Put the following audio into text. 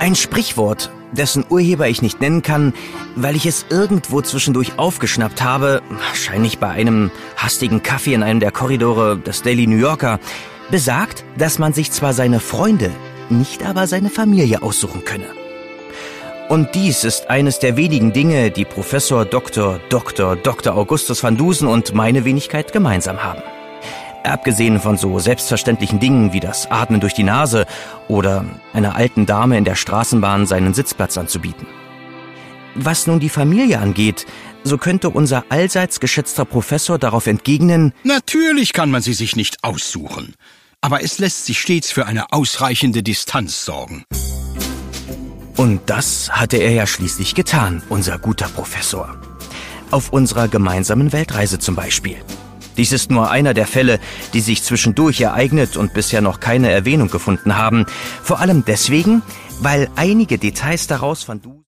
Ein Sprichwort, dessen Urheber ich nicht nennen kann, weil ich es irgendwo zwischendurch aufgeschnappt habe, wahrscheinlich bei einem hastigen Kaffee in einem der Korridore des Daily New Yorker, besagt, dass man sich zwar seine Freunde, nicht aber seine Familie aussuchen könne. Und dies ist eines der wenigen Dinge, die Professor Dr. Augustus van Dusen und meine Wenigkeit gemeinsam haben. Abgesehen von so selbstverständlichen Dingen wie das Atmen durch die Nase oder einer alten Dame in der Straßenbahn seinen Sitzplatz anzubieten. Was nun die Familie angeht, so könnte unser allseits geschätzter Professor darauf entgegnen: Natürlich kann man sie sich nicht aussuchen, aber es lässt sich stets für eine ausreichende Distanz sorgen. Und das hatte er ja schließlich getan, unser guter Professor. Auf unserer gemeinsamen Weltreise zum Beispiel. Dies ist nur einer der Fälle, die sich zwischendurch ereignet und bisher noch keine Erwähnung gefunden haben. Vor allem deswegen, weil einige Details daraus von